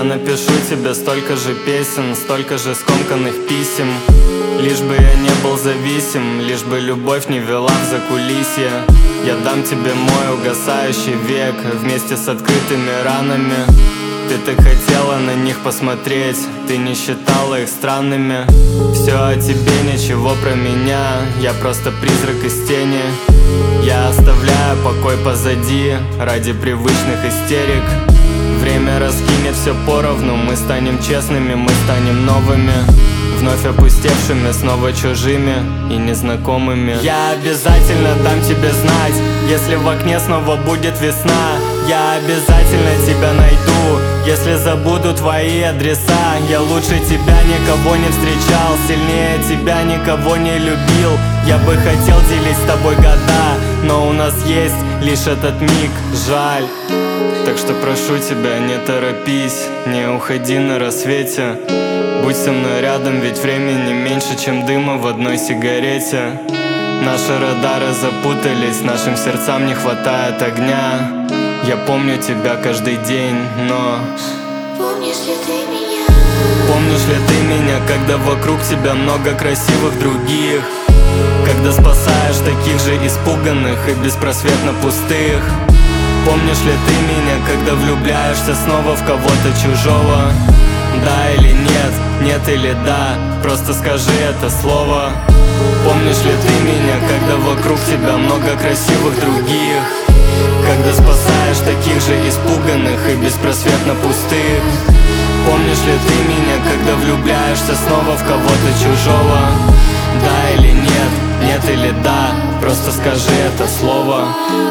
Я напишу тебе столько же песен, столько же скомканных писем. Лишь бы я не был зависим, лишь бы любовь не вела в закулисье. Я дам тебе мой угасающий век вместе с открытыми ранами. Ты так хотела на них посмотреть, ты не считала их странными. Все о тебе, ничего про меня, я просто призрак из тени. Я оставляю покой позади ради привычных истерик. Время раскинет все поровну, мы станем честными, мы станем новыми. Вновь опустевшими, снова чужими и незнакомыми. Я обязательно дам тебе знать, если в окне снова будет весна. Я обязательно тебя найду, если забуду твои адреса. Я лучше тебя никого не встречал, сильнее тебя никого не любил. Я бы хотел делить с тобой года, но у нас есть лишь этот миг, жаль. Так что прошу тебя, не торопись, не уходи на рассвете. Будь со мной рядом, ведь времени меньше, чем дыма в одной сигарете. Наши радары запутались, нашим сердцам не хватает огня. Я помню тебя каждый день, но помнишь ли ты меня? Помнишь ли ты меня, когда вокруг тебя много красивых других? Когда спасаешь таких же испуганных и беспросветно пустых? Помнишь ли ты меня, когда влюбляешься снова в кого-то чужого? Да или нет, нет или да, просто скажи это слово. Помнишь ли ты меня, когда вокруг тебя много красивых других? Когда спасаешь таких же испуганных и беспросветно пустых? Помнишь ли ты меня, когда влюбляешься снова в кого-то чужого? Да или нет, нет или да, просто скажи это слово.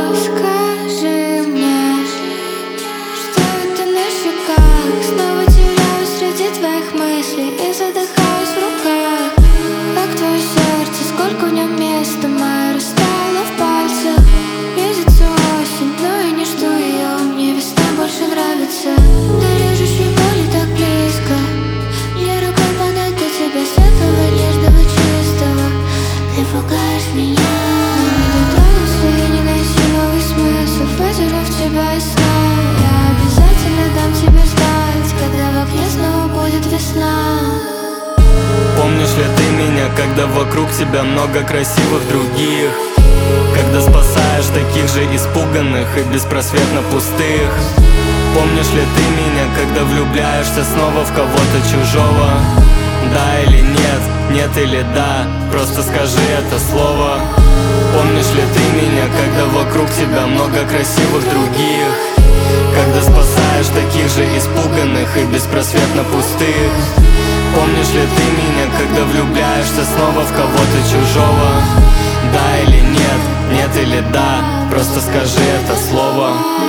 Скажи мне, что это на щеках. Снова теряюсь среди твоих мыслей и задыхаюсь в руках. Как твое сердце, сколько в нем места, мое растаяло в пальцах. Близится осень, но я не жду ее, мне весна больше нравится. До режущей боли так близко, мне рукой подать до тебя светлого, нежного, чистого. Ты пугаешь меня, но не дотронулся, я не найти новый смысл, потеряв тебя из сна. Я обязательно дам тебе знать, когда в окне снова будет весна. Помнишь ли ты меня, когда вокруг тебя много красивых других? Когда спасаешь таких же испуганных и беспросветно пустых? Помнишь ли ты меня, когда влюбляешься снова в кого-то чужого? Да или нет, нет или да, просто скажи это слово. Помнишь ли ты меня, когда вокруг тебя много красивых других? Когда спасаешь таких же испуганных и беспросветно пустых? Помнишь ли ты меня, когда влюбляешься снова в кого-то чужого? Да или нет, нет или да, просто скажи это слово.